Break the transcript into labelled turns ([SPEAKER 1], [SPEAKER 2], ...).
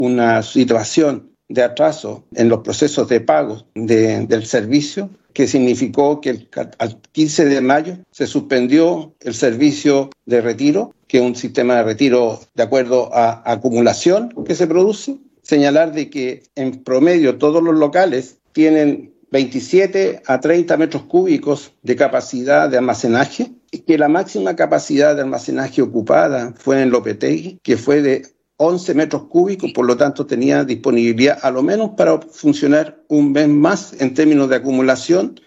[SPEAKER 1] una situación de atraso en los procesos de pago del servicio, que significó que al 15 de mayo se suspendió el servicio de retiro, que es un sistema de retiro de acuerdo a acumulación que se produce. Señalar de que en promedio todos los locales tienen 27 a 30 metros cúbicos de capacidad de almacenaje, y que la máxima capacidad de almacenaje ocupada fue en Lopetegui, que fue de 11 metros cúbicos, por lo tanto tenía disponibilidad a lo menos para funcionar un mes más en términos de acumulación,